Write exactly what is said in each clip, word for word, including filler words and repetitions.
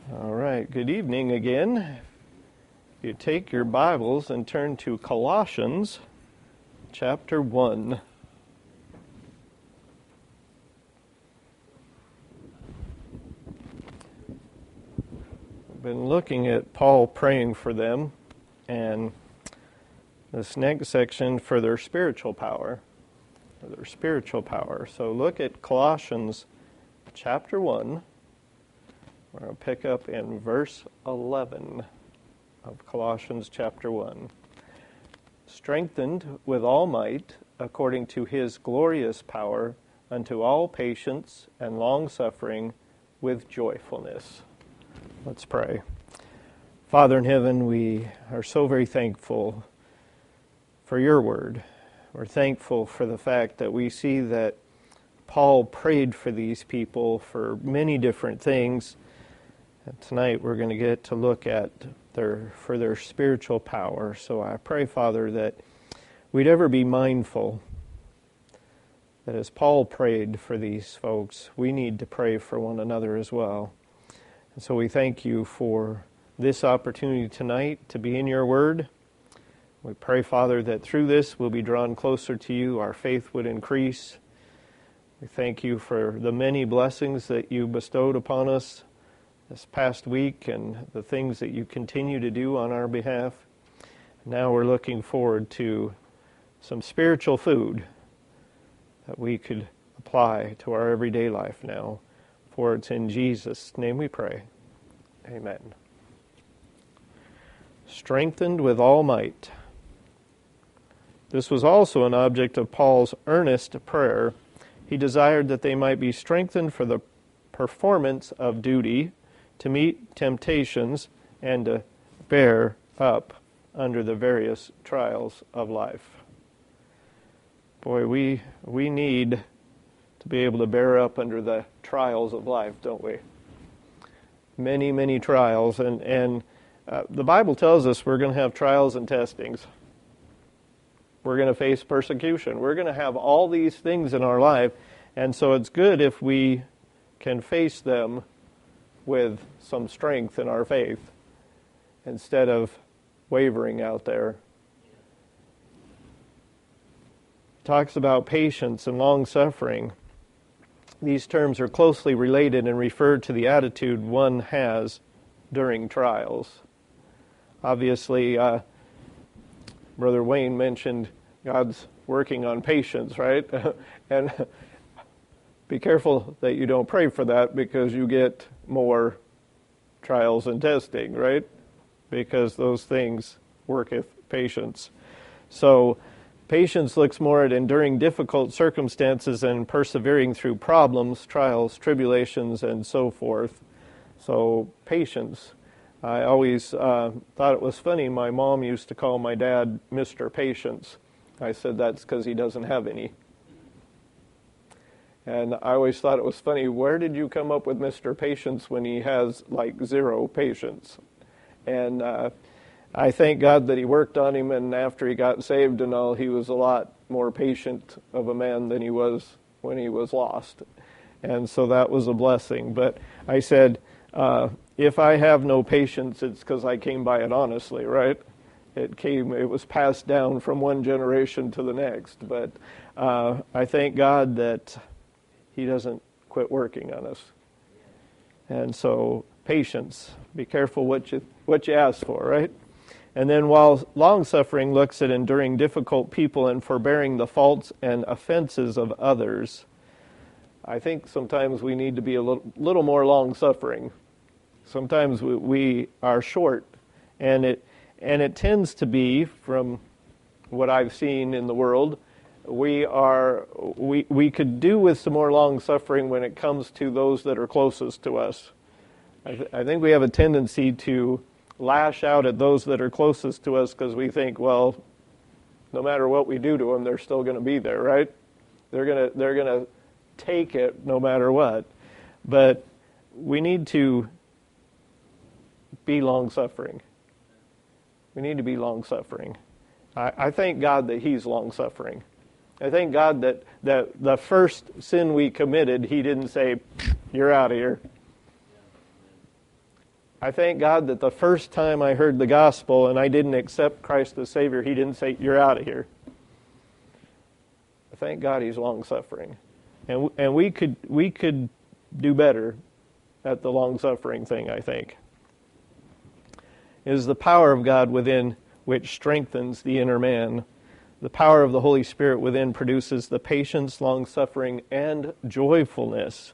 All right, good evening again. You take your Bibles and turn to Colossians chapter one. I've been looking at Paul praying for them, and this next section for their spiritual power, for their spiritual power. So look at Colossians chapter one. We're going to pick up in verse eleven of Colossians chapter one. Strengthened with all might, according to his glorious power, unto all patience and long-suffering with joyfulness. Let's pray. Father in heaven, we are so very thankful for your word. We're thankful for the fact that we see that Paul prayed for these people for many different things. And tonight we're going to get to look at their for their spiritual power. So I pray, Father, that we'd ever be mindful that as Paul prayed for these folks, we need to pray for one another as well. And so we thank you for this opportunity tonight to be in your word. We pray, Father, that through this we'll be drawn closer to you, our faith would increase. We thank you for the many blessings that you bestowed upon us this past week and the things that you continue to do on our behalf. Now we're looking forward to some spiritual food that we could apply to our everyday life now. For it's in Jesus' name we pray. Amen. Strengthened with all might. This was also an object of Paul's earnest prayer. He desired that they might be strengthened for the performance of duty, to meet temptations, and to bear up under the various trials of life. Boy, we we need to be able to bear up under the trials of life, don't we? Many, many trials, and, and uh, the Bible tells us we're going to have trials and testings. We're going to face persecution. We're going to have all these things in our life, and so it's good if we can face them with some strength in our faith instead of wavering out there. It talks about patience and long-suffering. These terms are closely related and refer to the attitude one has during trials. Obviously, uh, Brother Wayne mentioned God's working on patience, right? And be careful that you don't pray for that because you get more trials and testing, right? Because those things worketh patience. So patience looks more at enduring difficult circumstances and persevering through problems, trials, tribulations, and so forth. So patience. I always uh, thought it was funny. My mom used to call my dad Mister Patience. I said that's because he doesn't have any. And I always thought it was funny, where did you come up with Mister Patience when he has like zero patience? And uh, I thank God that he worked on him, and after he got saved and all, he was a lot more patient of a man than he was when he was lost. And so that was a blessing. But I said, uh, if I have no patience, it's because I came by it honestly, right? It came, it was passed down from one generation to the next. But uh, I thank God that He doesn't quit working on us. And so, patience. Be careful what you what you ask for, right? And then while long-suffering looks at enduring difficult people and forbearing the faults and offenses of others, I think sometimes we need to be a little, little more long-suffering. Sometimes we, we are short, and it and it tends to be, from what I've seen in the world, We are we we could do with some more long suffering when it comes to those that are closest to us. I, th- I think we have a tendency to lash out at those that are closest to us because we think, well, no matter what we do to them, they're still going to be there, right? They're gonna they're gonna take it no matter what. But we need to be long suffering. We need to be long suffering. I, I thank God that He's long suffering. I thank God that, that the first sin we committed, He didn't say, you're out of here. I thank God that the first time I heard the gospel and I didn't accept Christ as Savior, He didn't say, "You're out of here." I thank God He's long-suffering. And and we could we could do better at the long-suffering thing, I think. It is the power of God within which strengthens the inner man. The power of the Holy Spirit within produces the patience, long-suffering, and joyfulness.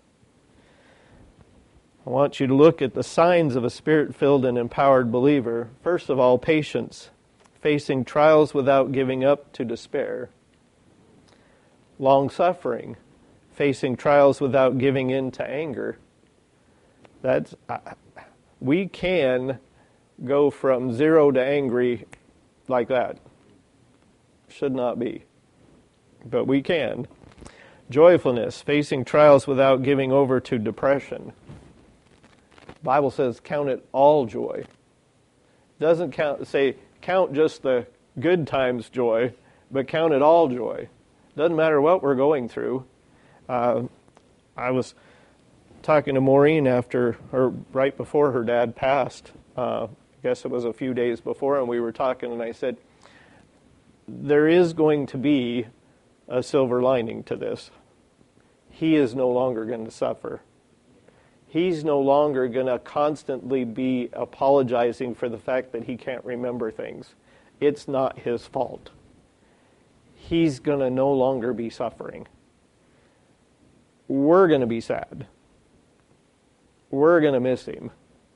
I want you to look at the signs of a Spirit-filled and empowered believer. First of all, patience, facing trials without giving up to despair. Long-suffering, facing trials without giving in to anger. That's uh, we can go from zero to angry like that. Should not be, but we can. Joyfulness, facing trials without giving over to depression. The Bible says, "Count it all joy." Doesn't count say count just the good times joy, but count it all joy. Doesn't matter what we're going through. Uh, I was talking to Maureen after, or right before her dad passed. Uh, I guess it was a few days before, and we were talking, and I said, there is going to be a silver lining to this. He is no longer going to suffer. He's no longer going to constantly be apologizing for the fact that he can't remember things. It's not his fault. He's going to no longer be suffering. We're going to be sad. We're going to miss him.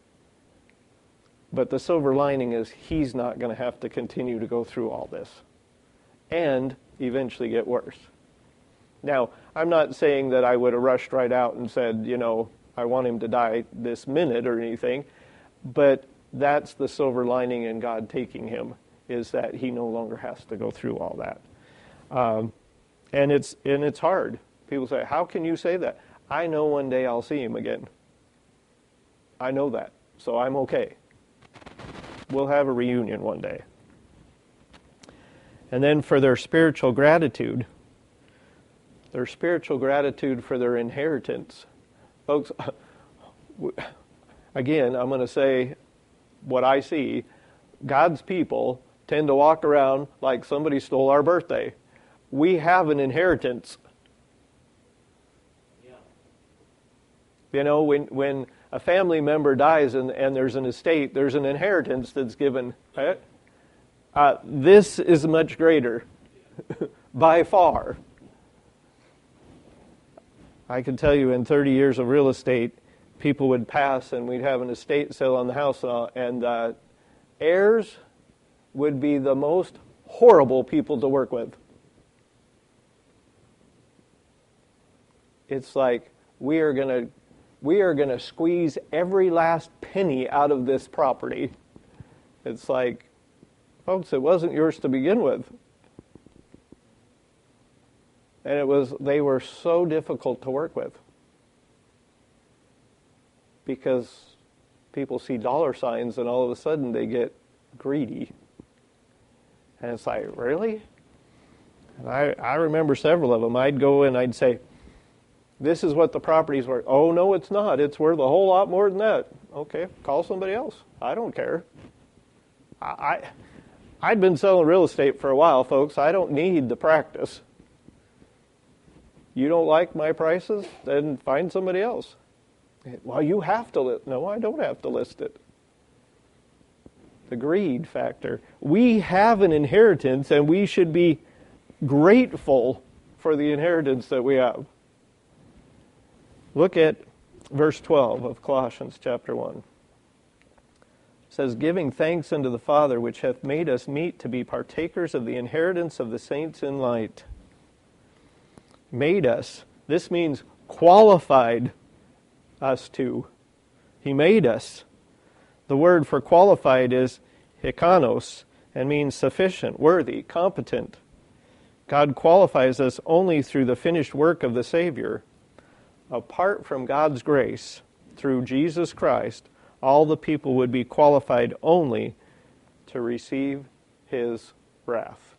But the silver lining is he's not going to have to continue to go through all this and eventually get worse. Now, I'm not saying that I would have rushed right out and said, you know, I want him to die this minute or anything, but that's the silver lining in God taking him, is that he no longer has to go through all that. Um, and it's and it's hard. People say, how can you say that? I know one day I'll see him again. I know that, so I'm okay. We'll have a reunion one day. And then for their spiritual gratitude, their spiritual gratitude for their inheritance. Folks, again, I'm going to say what I see. God's people tend to walk around like somebody stole our birthday. We have an inheritance. Yeah. You know, when when a family member dies and, and there's an estate, there's an inheritance that's given. Right? Uh, this is much greater by far. I can tell you in thirty years of real estate, people would pass and we'd have an estate sale on the house, uh, and uh, heirs would be the most horrible people to work with. It's like we are going to we are going to squeeze every last penny out of this property. It's like, folks, it wasn't yours to begin with. And it was they were so difficult to work with because people see dollar signs and all of a sudden they get greedy. And it's like, really? And I, I remember several of them. I'd go and I'd say, this is what the property's worth. Oh, no, it's not. It's worth a whole lot more than that. Okay, call somebody else. I don't care. I, I, I'd been selling real estate for a while, folks. I don't need the practice. You don't like my prices? Then find somebody else. Well, you have to list. No, I don't have to list it. The greed factor. We have an inheritance, and we should be grateful for the inheritance that we have. Look at verse twelve of Colossians chapter one. It says, giving thanks unto the Father, which hath made us meet to be partakers of the inheritance of the saints in light. Made us. This means qualified us to. He made us. The word for qualified is hikanos and means sufficient, worthy, competent. God qualifies us only through the finished work of the Savior. Apart from God's grace, through Jesus Christ, all the people would be qualified only to receive His wrath.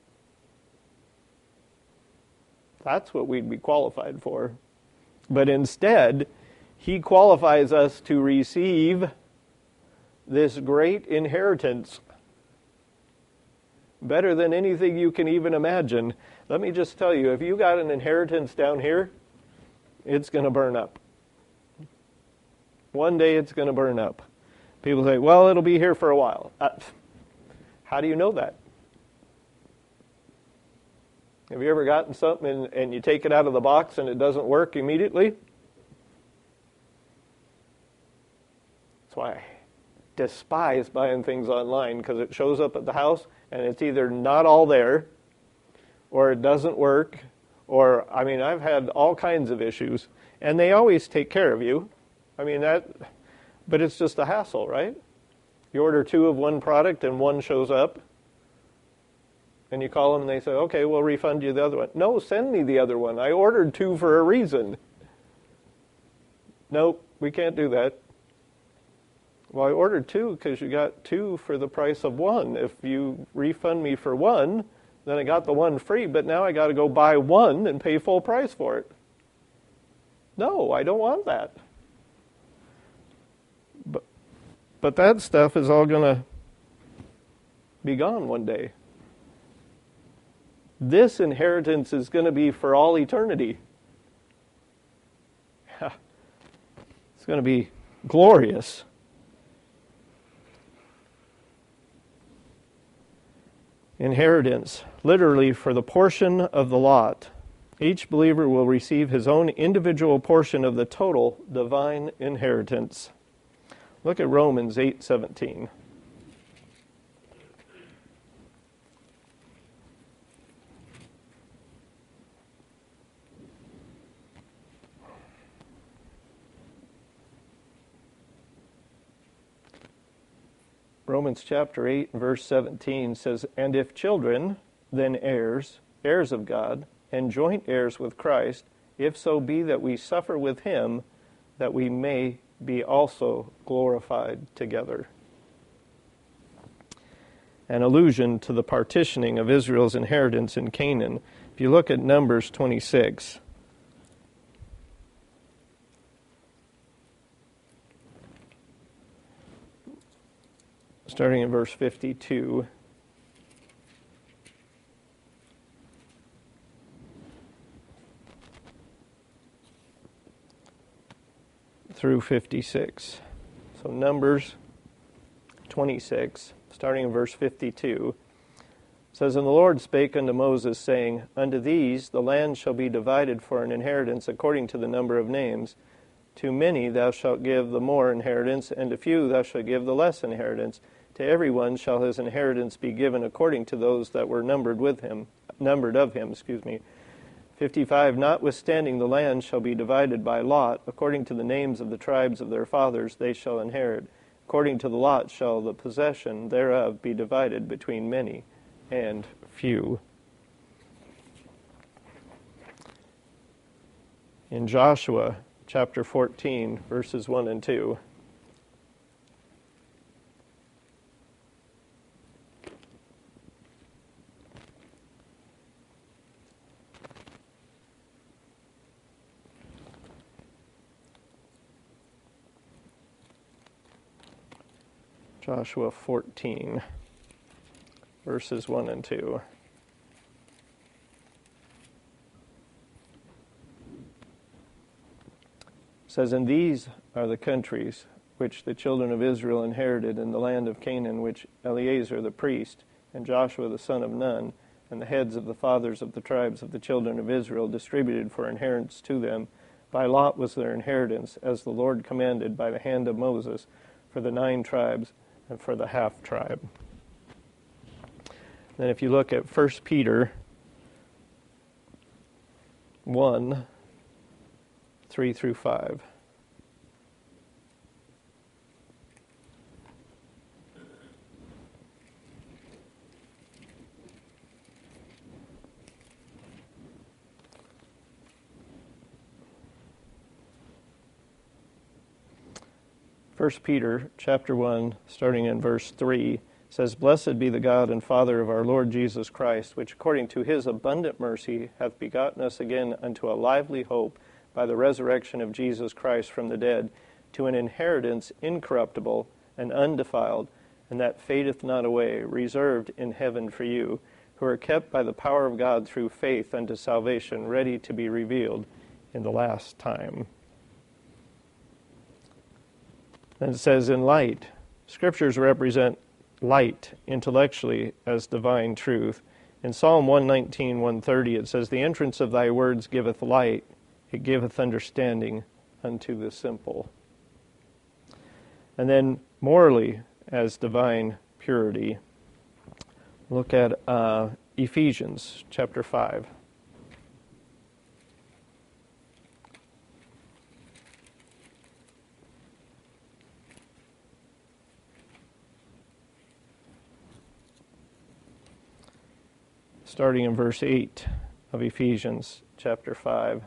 That's what we'd be qualified for. But instead, He qualifies us to receive this great inheritance, better than anything you can even imagine. Let me just tell you, if you got an inheritance down here, it's going to burn up. One day it's going to burn up. People say, well, it'll be here for a while. Uh, how do you know that? Have you ever gotten something and, and you take it out of the box and it doesn't work immediately? That's why I despise buying things online, because it shows up at the house and it's either not all there, or it doesn't work, or, I mean, I've had all kinds of issues, and they always take care of you. I mean, that, but it's just a hassle, right? You order two of one product and one shows up, and you call them and they say, okay, we'll refund you the other one. No, send me the other one. I ordered two for a reason. Nope, we can't do that. Well, I ordered two because you got two for the price of one. If you refund me for one, then I got the one free, but now I got to go buy one and pay full price for it. No, I don't want that. But, but that stuff is all going to be gone one day. This inheritance is going to be for all eternity. It's going to be glorious. Inheritance, literally for the portion of the lot. Each believer will receive his own individual portion of the total divine inheritance. Look at Romans eight seventeen. Romans chapter eight, verse seventeen says, and if children, then heirs, heirs of God, and joint heirs with Christ, if so be that we suffer with him, that we may be also glorified together. An allusion to the partitioning of Israel's inheritance in Canaan. If you look at Numbers twenty-six, starting in verse fifty-two. Through fifty-six. So Numbers twenty-six, starting in verse fifty-two, says, and the Lord spake unto Moses, saying, unto these the land shall be divided for an inheritance according to the number of names. To many thou shalt give the more inheritance, and to few thou shalt give the less inheritance. To every one shall his inheritance be given according to those that were numbered with him, numbered of him, excuse me. fifty-five, notwithstanding the land shall be divided by lot, according to the names of the tribes of their fathers they shall inherit. According to the lot shall the possession thereof be divided between many and few. In Joshua chapter fourteen, verses one and two, Joshua fourteen, verses one and two. It says, and these are the countries which the children of Israel inherited in the land of Canaan, which Eleazar the priest, and Joshua the son of Nun, and the heads of the fathers of the tribes of the children of Israel distributed for inheritance to them. By lot was their inheritance, as the Lord commanded by the hand of Moses, for the nine tribes and for the half tribe. Then if you look at First Peter one, three through five. First Peter chapter one, starting in verse three, says, blessed be the God and Father of our Lord Jesus Christ, which according to his abundant mercy hath begotten us again unto a lively hope by the resurrection of Jesus Christ from the dead, to an inheritance incorruptible and undefiled, and that fadeth not away, reserved in heaven for you, who are kept by the power of God through faith unto salvation, ready to be revealed in the last time. Then it says, in light. Scriptures represent light intellectually as divine truth. In Psalm one nineteen, one thirty, it says, the entrance of thy words giveth light, it giveth understanding unto the simple. And then morally as divine purity. Look at uh, Ephesians chapter five. Starting in verse eight of Ephesians chapter five.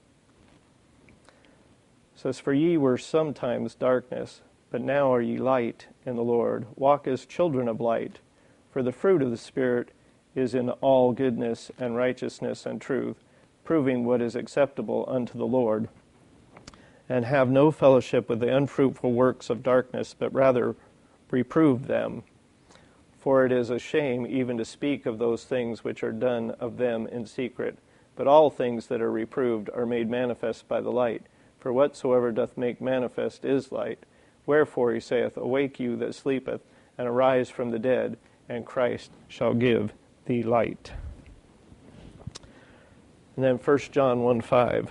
It says, for ye were sometimes darkness, but now are ye light in the Lord. Walk as children of light, for the fruit of the Spirit is in all goodness and righteousness and truth, proving what is acceptable unto the Lord. And have no fellowship with the unfruitful works of darkness, but rather reprove them. For it is a shame even to speak of those things which are done of them in secret. But all things that are reproved are made manifest by the light. For whatsoever doth make manifest is light. Wherefore he saith, awake you that sleepeth, and arise from the dead, and Christ shall give thee light. And then First John one five.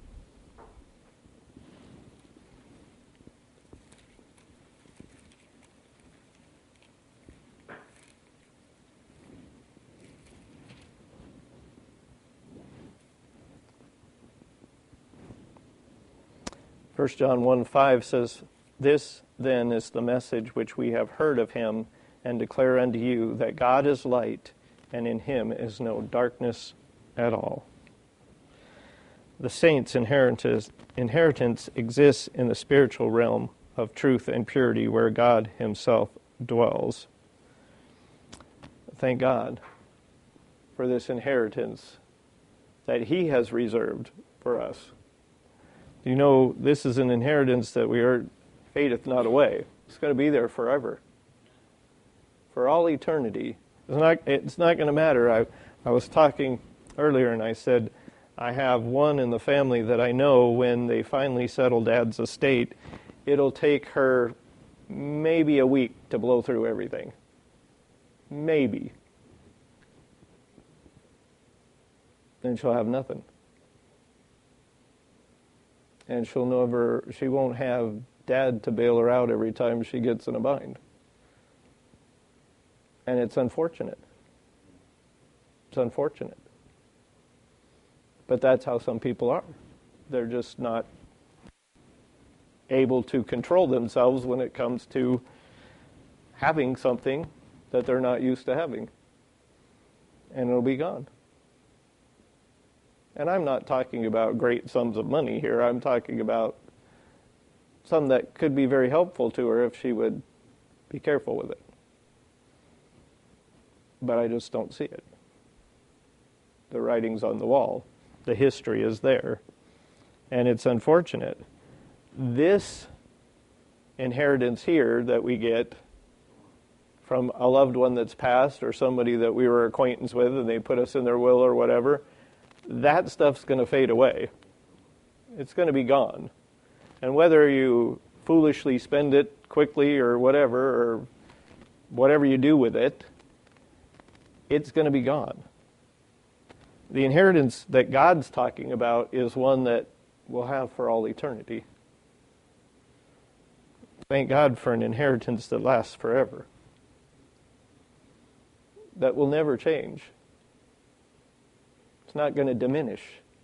First John one five says, this then is the message which we have heard of him, and declare unto you, that God is light, and in him is no darkness at all. The saints' inheritance, inheritance exists in the spiritual realm of truth and purity, where God himself dwells. Thank God for this inheritance that he has reserved for us. You know, this is an inheritance that we are fadeth not away. It's going to be there forever. For all eternity. It's not, it's not going to matter. I, I was talking earlier and I said, I have one in the family that I know when they finally settle Dad's estate, it'll take her maybe a week to blow through everything. Maybe. Then she'll have nothing. And she'll never, she won't have Dad to bail her out every time she gets in a bind. And it's unfortunate. It's unfortunate. But that's how some people are. They're just not able to control themselves when it comes to having something that they're not used to having. And it'll be gone. And I'm not talking about great sums of money here. I'm talking about some that could be very helpful to her if she would be careful with it. But I just don't see it. The writing's on the wall. The history is there. And it's unfortunate. This inheritance here that we get from a loved one that's passed or somebody that we were acquaintance with and they put us in their will or whatever, that stuff's going to fade away. It's going to be gone. And whether you foolishly spend it quickly or whatever, or whatever you do with it, it's going to be gone. The inheritance that God's talking about is one that we'll have for all eternity. Thank God for an inheritance that lasts forever. That will never change. It's not going to diminish.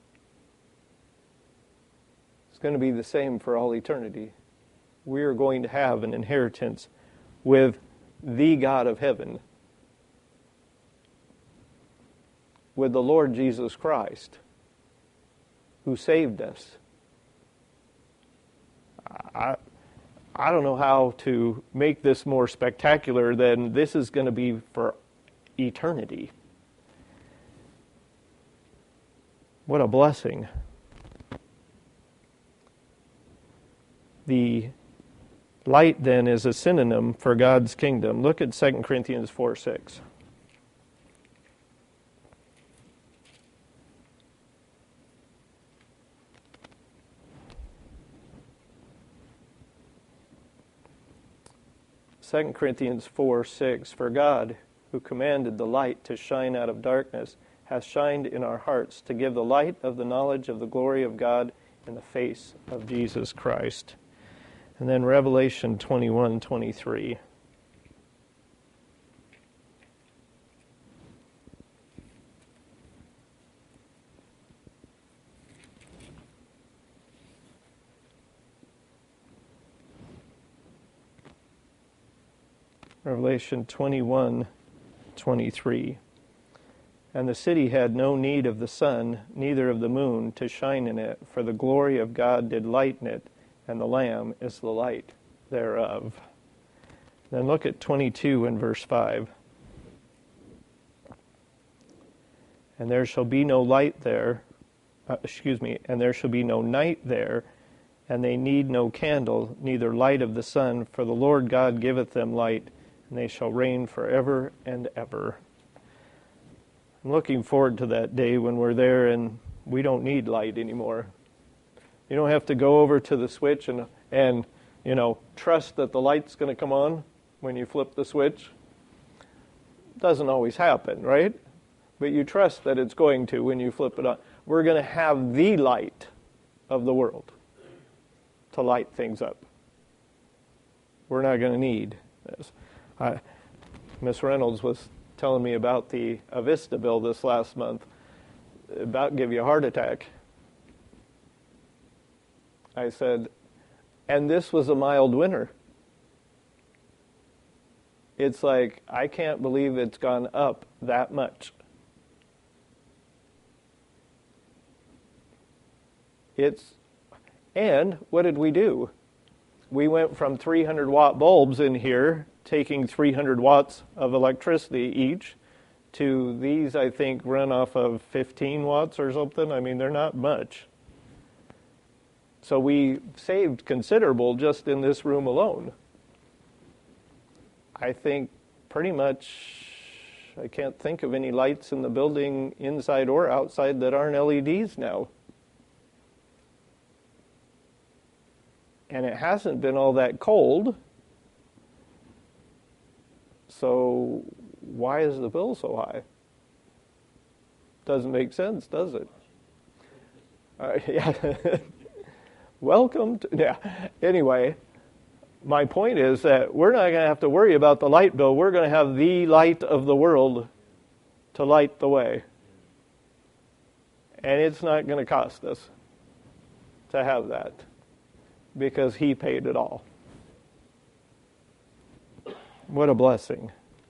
It's going to be the same for all eternity. We are going to have an inheritance with the God of heaven, with the Lord Jesus Christ, who saved us. I, I don't know how to make this more spectacular than this is going to be for eternity. What a blessing. The Light, then, is a synonym for God's kingdom. Look at Second Corinthians four six. Second Corinthians four six, for God, who commanded the light to shine out of darkness, hath shined in our hearts to give the light of the knowledge of the glory of God in the face of Jesus Christ. And then Revelation twenty-one twenty-three. Revelation twenty-one twenty-three. And the city had no need of the sun, neither of the moon, to shine in it, for the glory of God did lighten it, and the Lamb is the light thereof. Then look at twenty-two and verse five. And there shall be no light there, uh, excuse me, and there shall be no night there, and they need no candle, neither light of the sun, for the Lord God giveth them light, and they shall reign forever and ever. I'm looking forward to that day when we're there and we don't need light anymore. You don't have to go over to the switch and, and you know, trust that the light's going to come on when you flip the switch. It doesn't always happen, right? But you trust that it's going to when you flip it on. We're going to have the light of the world to light things up. We're not going to need this. I, Miss Reynolds was telling me about the Avista bill this last month, about to give you a heart attack. I said, and this was a mild winter. It's like, I can't believe it's gone up that much. It's, and what did we do? We went from three hundred watt bulbs in here, taking three hundred watts of electricity each, to these, I think, run off of fifteen watts or something. I mean, they're not much. So we saved considerable just in this room alone. I think pretty much, I can't think of any lights in the building inside or outside that aren't L E Ds now. And it hasn't been all that cold. So why is the bill so high? Doesn't make sense, does it? Uh, yeah. Welcome to, yeah. Anyway, my point is that we're not going to have to worry about the light bill. We're going to have the light of the world to light the way. And it's not going to cost us to have that, because He paid it all. What a blessing.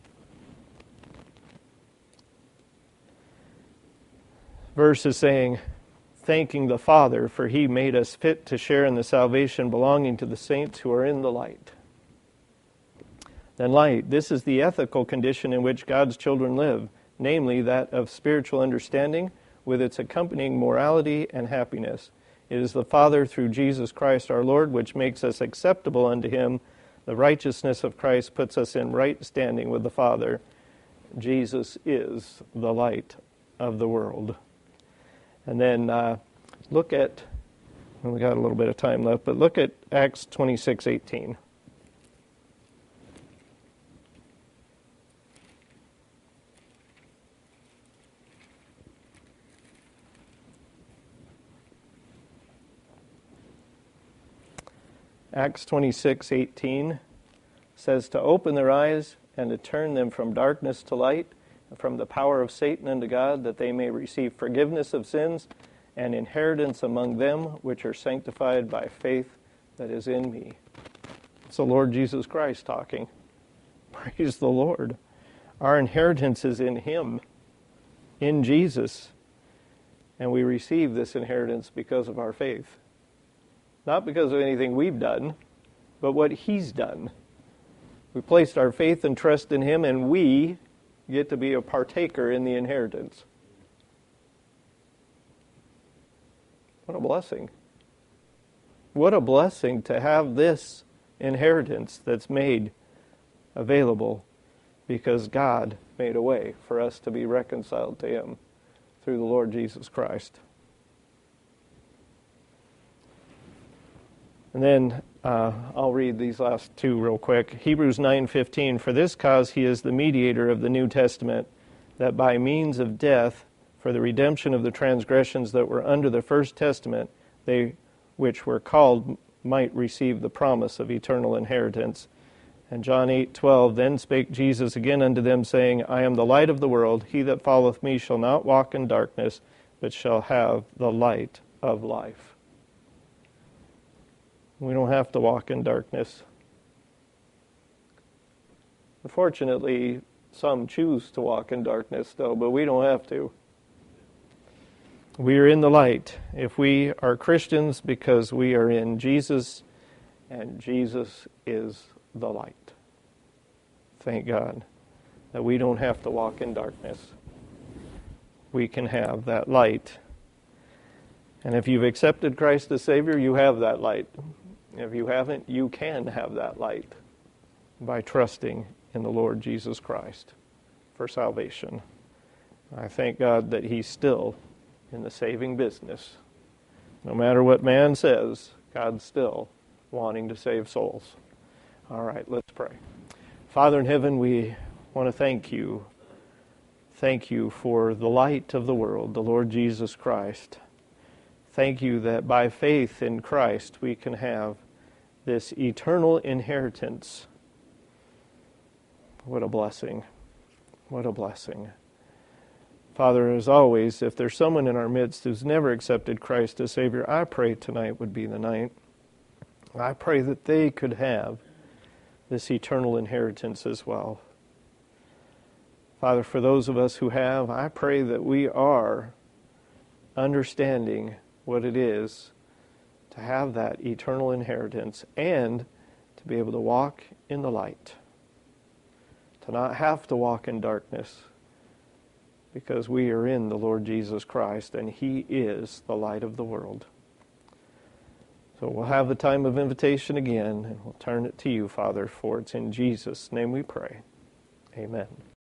Verse is saying, thanking the Father, for He made us fit to share in the salvation belonging to the saints who are in the light. Then light, this is the ethical condition in which God's children live, namely that of spiritual understanding with its accompanying morality and happiness. It is the Father through Jesus Christ our Lord which makes us acceptable unto Him. The righteousness of Christ puts us in right standing with the Father. Jesus is the light of the world. And then uh, look at, well, we got a little bit of time left, but look at Acts twenty-six eighteen. Acts twenty-six eighteen says, to open their eyes and to turn them from darkness to light, and from the power of Satan unto God, that they may receive forgiveness of sins and inheritance among them which are sanctified by faith that is in me. It's the Lord Jesus Christ talking. Praise the Lord. Our inheritance is in Him, in Jesus, and we receive this inheritance because of our faith. Not because of anything we've done, but what He's done. We placed our faith and trust in Him, and we get to be a partaker in the inheritance. What a blessing. What a blessing to have this inheritance that's made available because God made a way for us to be reconciled to Him through the Lord Jesus Christ. And then uh, I'll read these last two real quick. Hebrews nine fifteen, for this cause He is the mediator of the New Testament, that by means of death, for the redemption of the transgressions that were under the first testament, they which were called might receive the promise of eternal inheritance. And John eight twelve, then spake Jesus again unto them, saying, I am the light of the world. He that followeth me shall not walk in darkness, but shall have the light of life. We don't have to walk in darkness. Unfortunately, some choose to walk in darkness, though, but we don't have to. We are in the light if we are Christians because we are in Jesus, and Jesus is the light. Thank God that we don't have to walk in darkness. We can have that light. And if you've accepted Christ as Savior, you have that light. If you haven't, you can have that light by trusting in the Lord Jesus Christ for salvation. I thank God that He's still in the saving business. No matter what man says, God's still wanting to save souls. All right, let's pray. Father in heaven, we want to thank you. Thank you for the light of the world, the Lord Jesus Christ. Thank you that by faith in Christ we can have this eternal inheritance. What a blessing. What a blessing. Father, as always, if there's someone in our midst who's never accepted Christ as Savior, I pray tonight would be the night. I pray that they could have this eternal inheritance as well. Father, for those of us who have, I pray that we are understanding what it is to have that eternal inheritance and to be able to walk in the light, to not have to walk in darkness, because we are in the Lord Jesus Christ, and He is the light of the world. So we'll have the time of invitation again, and we'll turn it to you, Father, for it's in Jesus' name we pray. Amen.